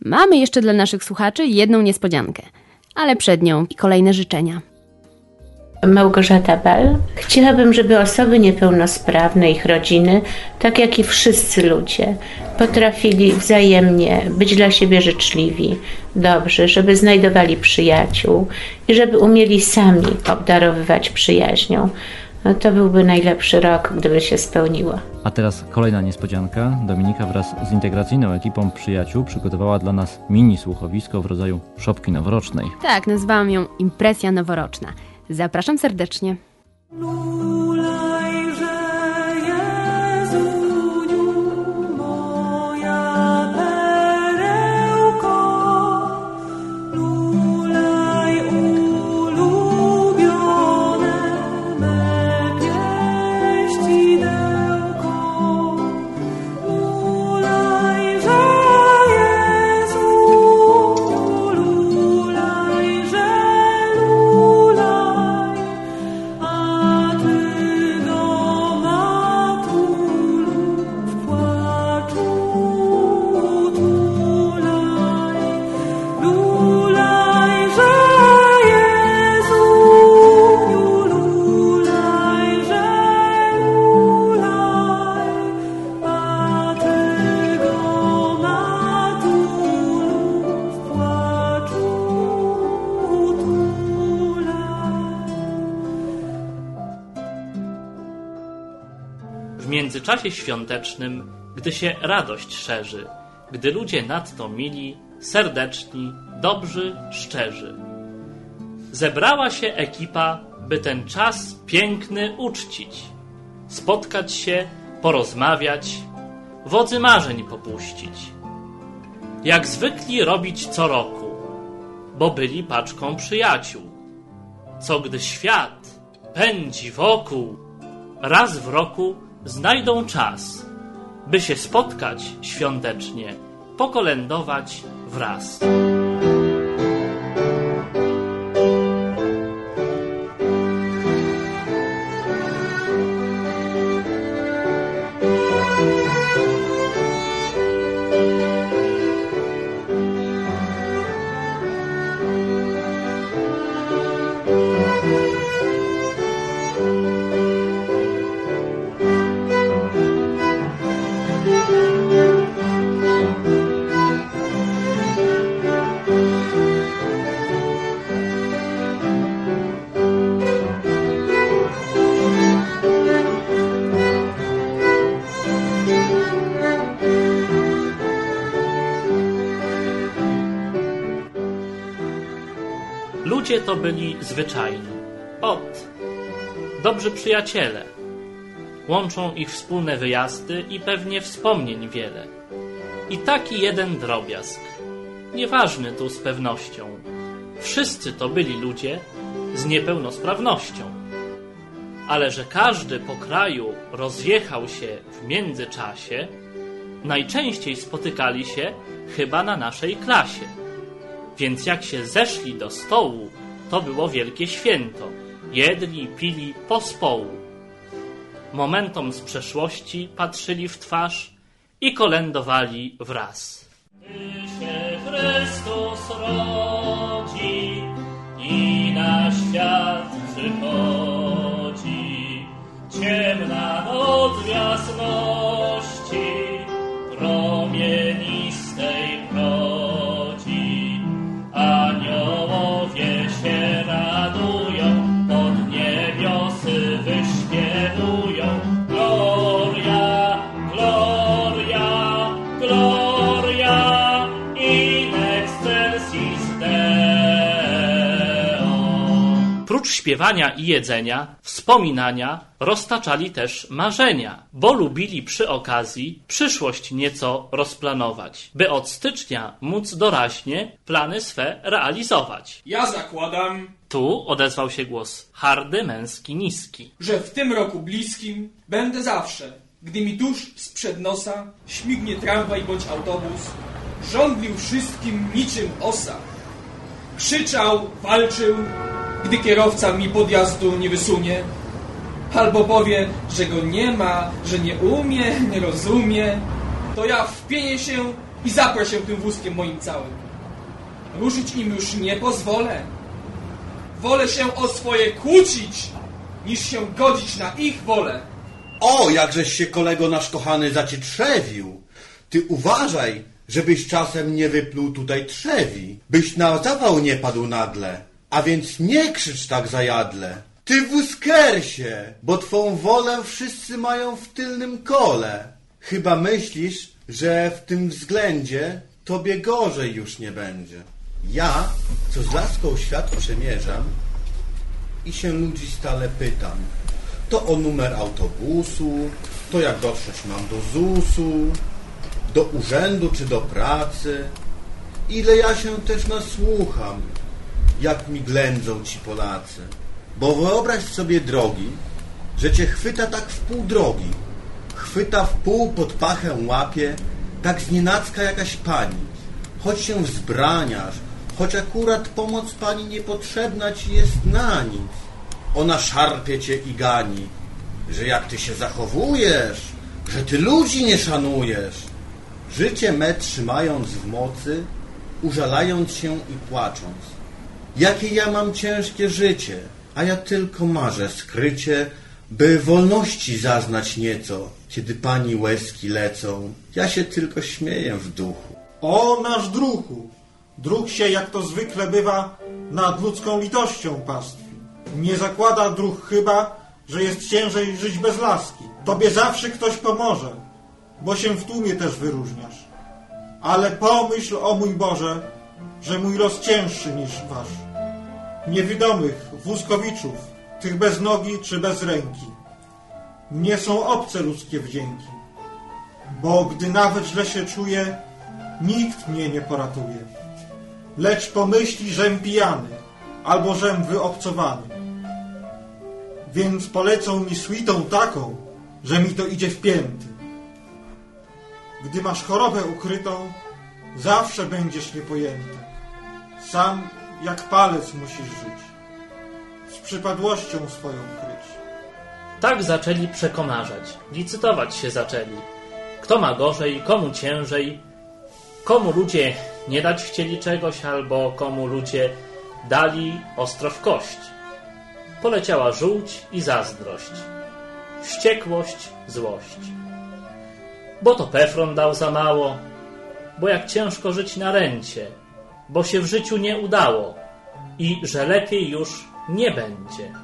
Mamy jeszcze dla naszych słuchaczy jedną niespodziankę, ale przed nią i kolejne życzenia. Małgorzata Bal. Chciałabym, żeby osoby niepełnosprawne, ich rodziny, tak jak i wszyscy ludzie, potrafili wzajemnie być dla siebie życzliwi, dobrzy, żeby znajdowali przyjaciół i żeby umieli sami obdarowywać przyjaźnią. No to byłby najlepszy rok, gdyby się spełniło. A teraz kolejna niespodzianka. Dominika wraz z integracyjną ekipą przyjaciół przygotowała dla nas mini słuchowisko w rodzaju szopki noworocznej. Tak, nazwałam ją Impresja Noworoczna. Zapraszam serdecznie. W międzyczasie świątecznym, gdy się radość szerzy, gdy ludzie nadto mili, serdeczni, dobrzy, szczerzy. Zebrała się ekipa, by ten czas piękny uczcić, spotkać się, porozmawiać, wodzy marzeń popuścić. Jak zwykli robić co roku, bo byli paczką przyjaciół. Co gdy świat pędzi wokół, raz w roku znajdą czas, by się spotkać świątecznie, pokolędować wraz. Ludzie to byli zwyczajni. Dobrzy przyjaciele. Łączą ich wspólne wyjazdy i pewnie wspomnień wiele. I taki jeden drobiazg. Nieważny tu z pewnością. Wszyscy to byli ludzie z niepełnosprawnością. Ale że każdy po kraju rozjechał się w międzyczasie, najczęściej spotykali się chyba na naszej klasie. Więc jak się zeszli do stołu, to było wielkie święto. Jedli, pili pospołu. Momentom z przeszłości patrzyli w twarz i kolędowali wraz. Gdy się Chrystus rodzi i na świat przychodzi, ciemna noc w jasności promienistej brodzi. Aniołowie się radują, pod niebiosy wyśpiewują. Gloria, gloria, gloria in excelsis Deo. Prócz śpiewania i jedzenia, wspominania, roztaczali też marzenia, bo lubili przy okazji przyszłość nieco rozplanować, by od stycznia móc doraźnie plany swe realizować. Ja zakładam, Tu odezwał się głos hardy, męski, niski. że w tym roku bliskim będę zawsze, gdy mi tuż sprzed nosa śmignie tramwaj bądź autobus, żądlił wszystkim niczym osa. Krzyczał, walczył, gdy kierowca mi podjazdu nie wysunie, albo powie, że go nie ma, że nie umie, nie rozumie, to ja wpienię się i zaprę się tym wózkiem moim całym. Ruszyć im już nie pozwolę. Wolę się o swoje kłócić, niż się godzić na ich wolę. O, jakżeś się, kolego nasz kochany, zacietrzewił. Ty uważaj, żebyś czasem nie wypluł tutaj trzewi, byś na zawał nie padł nagle. A więc nie krzycz tak zajadle. Ty wózkersie, bo twą wolę wszyscy mają w tylnym kole. Chyba myślisz, że w tym względzie tobie gorzej już nie będzie. Ja, co z laską świat przemierzam i się ludzi stale pytam, to o numer autobusu, to jak dotrzeć mam do ZUS-u, do urzędu czy do pracy. Ile ja się też nasłucham, jak mi ględzą ci Polacy. Bo wyobraź sobie, drogi, że cię chwyta tak w pół drogi. Chwyta w pół, pod pachę łapie, tak znienacka jakaś pani. Choć się wzbraniasz, choć akurat pomoc pani niepotrzebna ci jest na nic. Ona szarpie cię i gani, że jak ty się zachowujesz, że ty ludzi nie szanujesz. Życie me trzymając w mocy, użalając się i płacząc. Jakie ja mam ciężkie życie, a ja tylko marzę skrycie, by wolności zaznać nieco, kiedy pani łezki lecą. Ja się tylko śmieję w duchu. O nasz druhu! Druh się, jak to zwykle bywa, nad ludzką litością pastwi. Nie zakłada druh chyba, że jest ciężej żyć bez laski. Tobie zawsze ktoś pomoże, bo się w tłumie też wyróżniasz. Ale pomyśl, o mój Boże, że mój los cięższy niż wasz. Niewidomych, wózkowiczów, tych bez nogi czy bez ręki. Mnie są obce ludzkie wdzięki, bo gdy nawet źle się czuję, nikt mnie nie poratuje. Lecz pomyśli, żem pijany, albo żem wyobcowany. Więc polecą mi suitą taką, że mi to idzie w pięty. Gdy masz chorobę ukrytą, zawsze będziesz niepojęty. Sam jak palec musisz żyć, z przypadłością swoją kryć. Tak zaczęli przekomarzać, licytować się zaczęli. Kto ma gorzej, komu ciężej, komu ludzie nie dać chcieli czegoś, albo komu ludzie dali ostro w kość. Poleciała żółć i zazdrość, wściekłość, złość. Bo to Pefron dał za mało, bo jak ciężko żyć na rencie, bo się w życiu nie udało i że lepiej już nie będzie.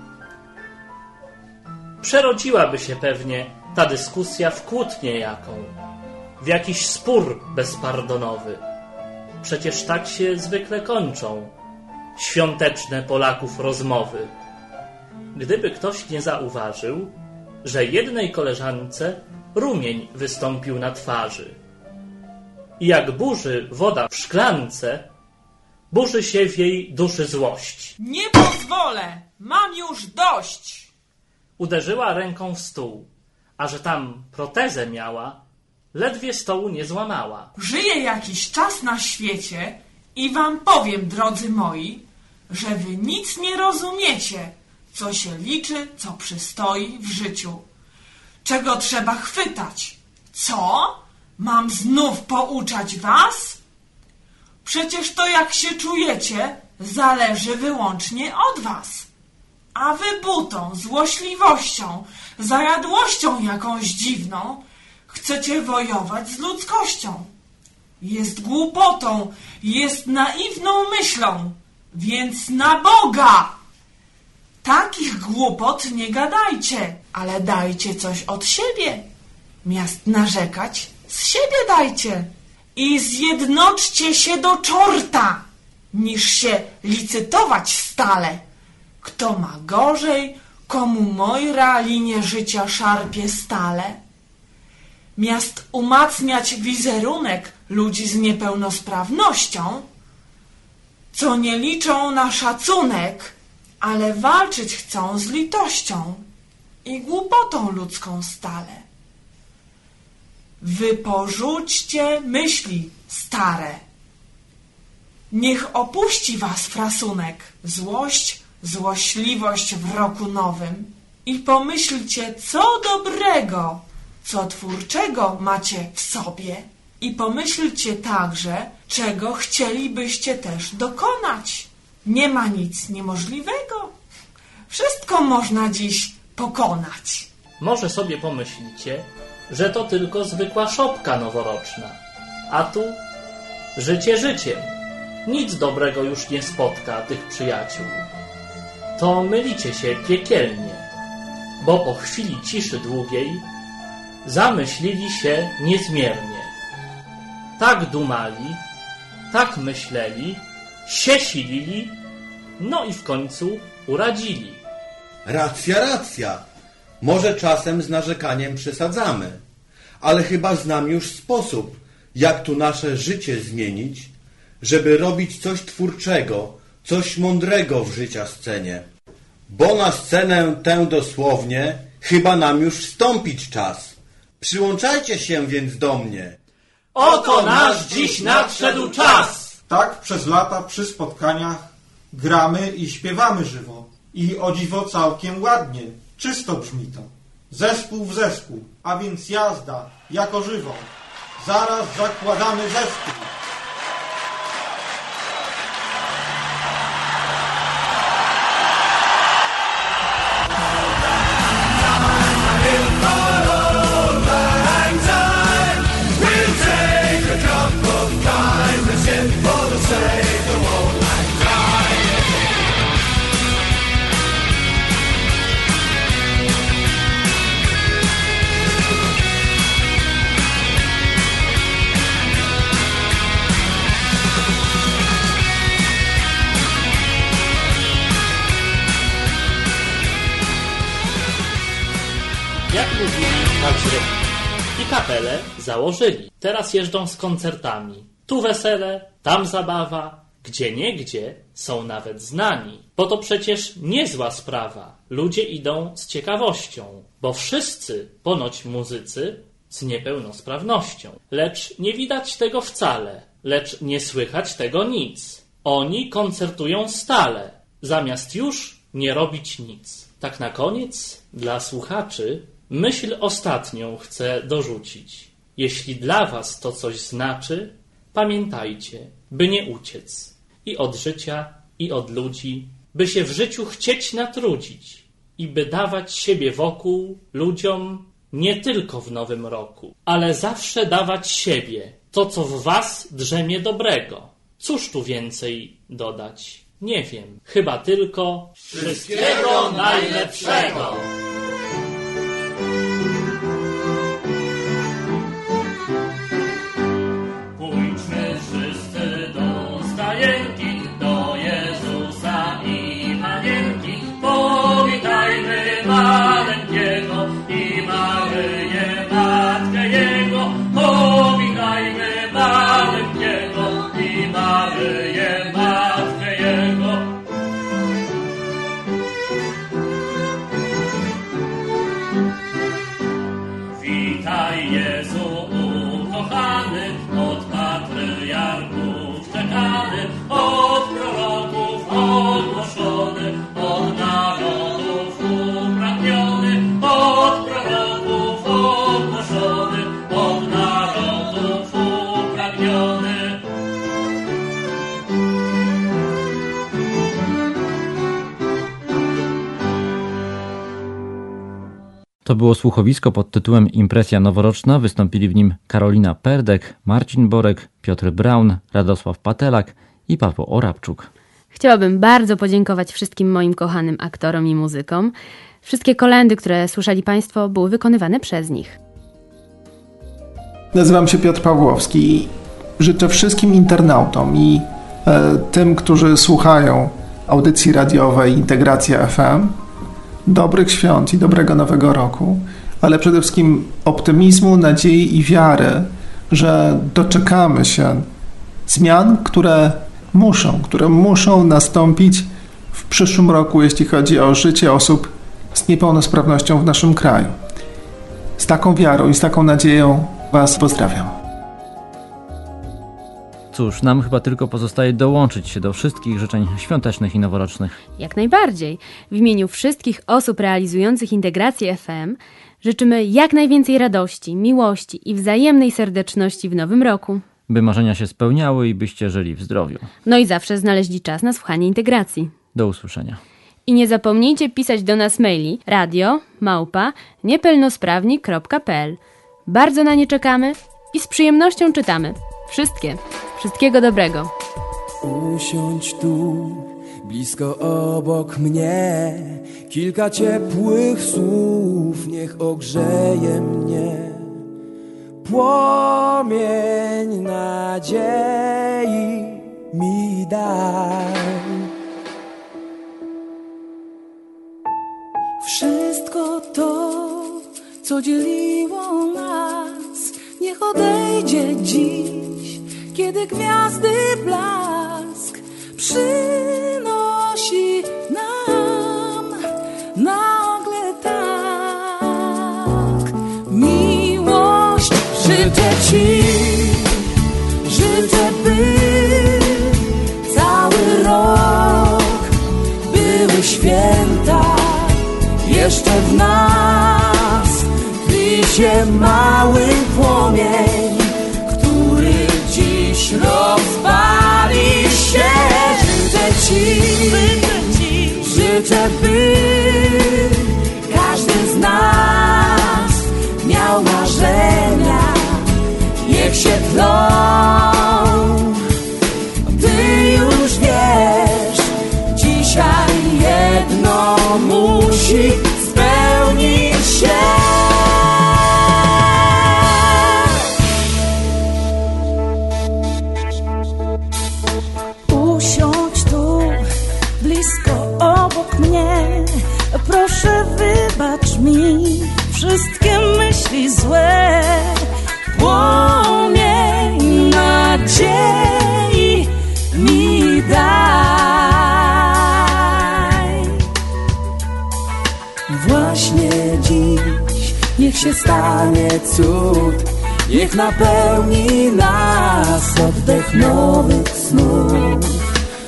Przerodziłaby się pewnie ta dyskusja w kłótnię jaką, w jakiś spór bezpardonowy. Przecież tak się zwykle kończą świąteczne Polaków rozmowy. Gdyby ktoś nie zauważył, że jednej koleżance rumień wystąpił na twarzy. I jak burzy woda w szklance, burzy się w jej duszy złość. Nie pozwolę! Mam już dość! Uderzyła ręką w stół, a że tam protezę miała, ledwie stołu nie złamała. Żyję jakiś czas na świecie i wam powiem, drodzy moi, że wy nic nie rozumiecie, co się liczy, co przystoi w życiu. Czego trzeba chwytać? Co? Mam znów pouczać was? Przecież to, jak się czujecie, zależy wyłącznie od was. A wy butą, złośliwością, zajadłością jakąś dziwną chcecie wojować z ludzkością. Jest głupotą, jest naiwną myślą, więc na Boga! Takich głupot nie gadajcie, ale dajcie coś od siebie. Miast narzekać, z siebie dajcie. I zjednoczcie się do czorta, niż się licytować stale. Kto ma gorzej, komu Mojra linię życia szarpie stale. Miast umacniać wizerunek ludzi z niepełnosprawnością, co nie liczą na szacunek, ale walczyć chcą z litością i głupotą ludzką stale. Wy porzućcie myśli stare. Niech opuści was frasunek, złość, złośliwość w roku nowym i pomyślcie, co dobrego, co twórczego macie w sobie i pomyślcie także, czego chcielibyście też dokonać. Nie ma nic niemożliwego. Wszystko można dziś pokonać. Może sobie pomyślicie, że to tylko zwykła szopka noworoczna. A tu życie życiem. Nic dobrego już nie spotka tych przyjaciół. To mylicie się piekielnie, bo po chwili ciszy długiej zamyślili się niezmiernie. Tak dumali, tak myśleli, się silili, no i w końcu uradzili. Racja. Może czasem z narzekaniem przesadzamy, ale chyba znam już sposób, jak tu nasze życie zmienić, żeby robić coś twórczego, coś mądrego w życia scenie. Bo na scenę tę dosłownie chyba nam już wstąpić czas. Przyłączajcie się więc do mnie. Oto nasz dziś nadszedł czas! Tak przez lata przy spotkaniach gramy i śpiewamy żywo. I o dziwo całkiem ładnie, czysto brzmi to. Zespół w zespół, a więc jazda jako żywo. Zaraz zakładamy zespół. Jak mówili, tak zrobili. I kapelę założyli. Teraz jeżdżą z koncertami. Tu wesele, tam zabawa. Gdzieniegdzie są nawet znani. Bo to przecież niezła sprawa. Ludzie idą z ciekawością. Bo wszyscy, ponoć muzycy, z niepełnosprawnością. Lecz nie widać tego wcale. Lecz nie słychać tego nic. Oni koncertują stale. Zamiast już nie robić nic. Tak na koniec, dla słuchaczy, myśl ostatnią chcę dorzucić. Jeśli dla was to coś znaczy, pamiętajcie, by nie uciec. I od życia, i od ludzi, by się w życiu chcieć natrudzić. I by dawać siebie wokół ludziom nie tylko w nowym roku, ale zawsze dawać siebie, to co w was drzemie dobrego. Cóż tu więcej dodać? Nie wiem, chyba tylko wszystkiego najlepszego! Pójdźmy wszyscy do stajenki, do Jezusa i Panienki. Powitajmy maleńkiego i Maryję, Matkę Jego. Powitajmy maleńkiego i Maryję, Matkę Jego. Witaj Jezu ukochany, od patriarchów czekany, od proroków ogłoszony, od narodów upragniony, od proroków ogłoszony, od narodów upragniony. To było słuchowisko pod tytułem Impresja Noworoczna. Wystąpili w nim Karolina Perdek, Marcin Borek, Piotr Braun, Radosław Patelak i Paweł Orabczuk. Chciałabym bardzo podziękować wszystkim moim kochanym aktorom i muzykom. Wszystkie kolędy, które słyszeli Państwo, były wykonywane przez nich. Nazywam się Piotr Pawłowski i życzę wszystkim internautom i tym, którzy słuchają audycji radiowej Integracja FM, dobrych świąt i dobrego nowego roku, ale przede wszystkim optymizmu, nadziei i wiary, że doczekamy się zmian, które muszą nastąpić w przyszłym roku, jeśli chodzi o życie osób z niepełnosprawnością w naszym kraju. Z taką wiarą i z taką nadzieją Was pozdrawiam. Cóż, nam chyba tylko pozostaje dołączyć się do wszystkich życzeń świątecznych i noworocznych. Jak najbardziej. W imieniu wszystkich osób realizujących Integrację FM Życzymy jak najwięcej radości, miłości i wzajemnej serdeczności w nowym roku. By marzenia się spełniały i byście żyli w zdrowiu. No i zawsze znaleźli czas na słuchanie integracji. Do usłyszenia. I nie zapomnijcie pisać do nas maili radio@niepełnosprawni.pl. Bardzo na nie czekamy i z przyjemnością czytamy. Wszystkie. Wszystkiego dobrego. Usiądź tu, blisko obok mnie. Kilka ciepłych słów niech ogrzeje mnie. Płomień nadziei mi daj. Wszystko to, co dzieliło nas, niech odejdzie dziś, kiedy gwiazdy blask przynosi nam nagle tak miłość. Życzę Ci, życzę, by cały rok były święta. Jeszcze w nas tli się mały płomień, który dziś rozpali się. Życzę Ci, życzę, by każdy z nas miał marzenia, niech się tlą. Ty już wiesz, dzisiaj jedno musi spełnić się. Usiądź tu, blisko obok mnie. Proszę, wybacz mi wszystkie myśli złe. Płomień nadziei mi daj. Właśnie dziś niech się stanie cud, niech napełni nas oddech nowych snów,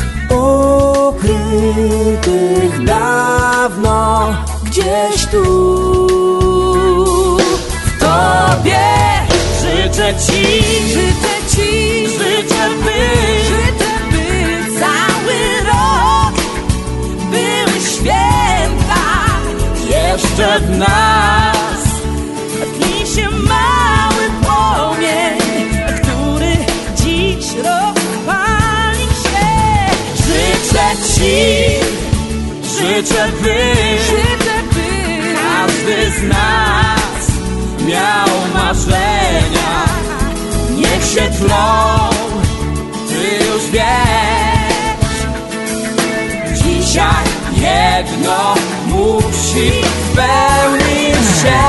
ukrytych dawno gdzieś tu. W Tobie życzę Ci, życzę, by cały rok były święta. Jeszcze w nas tli się mały płomień, który dziś rozpali się. Życzę Ci, by każdy z nas miał marzenia, niech się tlą. Ty już wiesz, dzisiaj jedno musi spełnić się.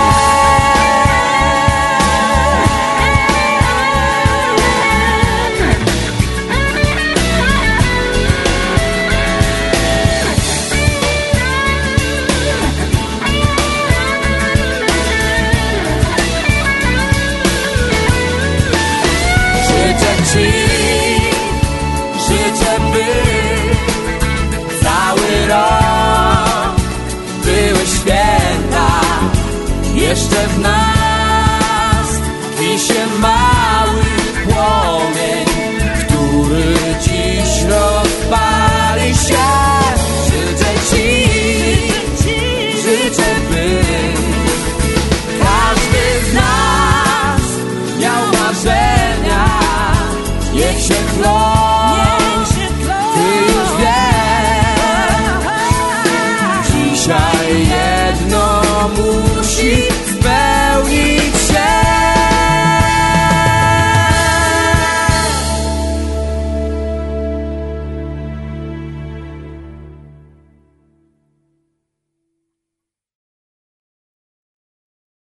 Życzę, by cały rok były święta. Jeszcze w nas tli się mały płomień, który dziś rozpali się. Życzę, by każdy z nas miał marzenia, niech się tlą. Ty już wiesz, dzisiaj jedno musi